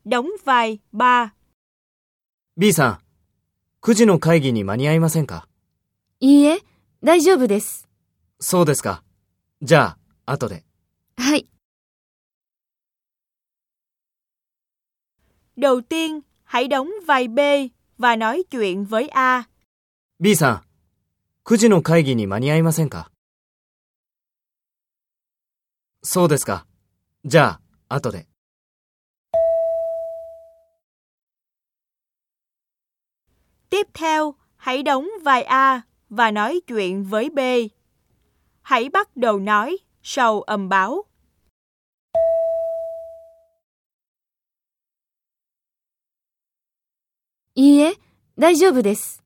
đóng vai ba. B さん、9時の会議に間に合いませんか？ いいえ、大丈夫です。 そうですか。じゃあ、後で。 はい。 Đầu tiên, hãy đóng vai B và nói chuyện với A. B さん、9時の会議に間に合いませんか？そうですか。じゃあ、後で。 Tiếp theo, hãy đóng vai A và nói chuyện với B. Hãy bắt đầu nói sau âm báo. いいえ、大丈夫です。